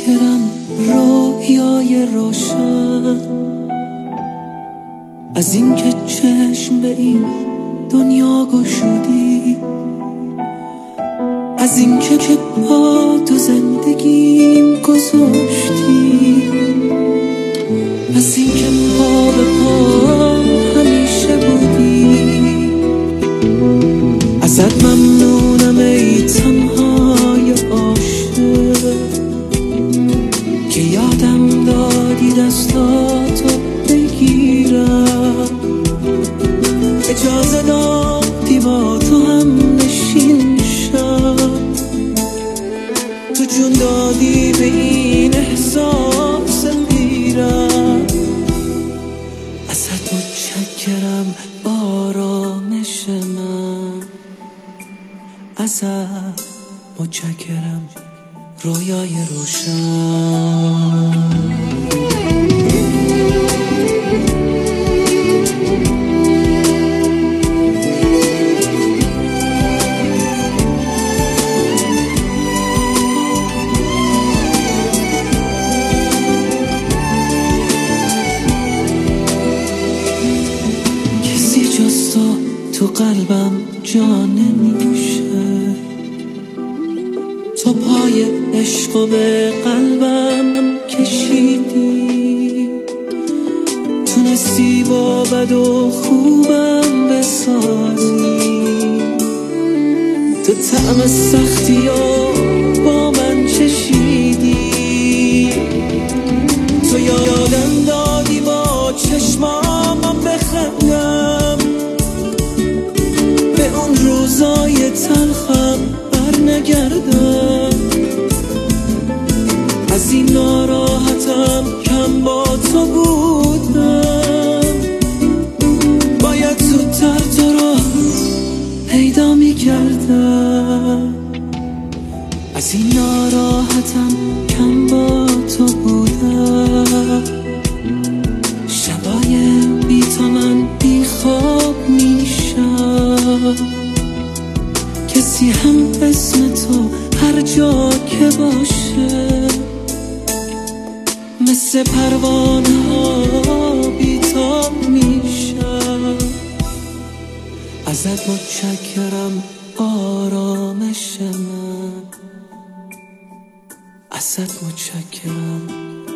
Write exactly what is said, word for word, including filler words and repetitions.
متشکرم رویای روشن، از اینکه چشم به این دنیا گشودی، از اینکه که با تو زندگیم گذاشتی، از اینکه پا به پا همیشه بودی. ازت ممنونم ای تنهای عاشق که یادم دادی دستاتو بگیرم، اجازه دادی با تو هم نشین شم، تو جون دادی به این احساس پیرم. ازت متشکرم آرامش من، ازت متشکرم رویای روشن. کسی جز تو تو قلبم جا نمیشه، تو پای عشق و به قلبم کشیدی، تونستی با بد و خوبم بسازی، تو طعم سختی و با من چشیدی، تو یادم دادی با چشمام بخندم، به اون روزای تلخم بر نگردم، از این ناراحتم کم با تو بودم، باید زودتر تو رو پیدا می کردم، از این ناراحتم کم با تو بودم، شبای بی تو من بی خواب می شم، کسی هم اسم تو هر جا که باشه مثل پروانه ها بی‌تاب میشم. ازت متشکرم آرامش من، ازت متشکرم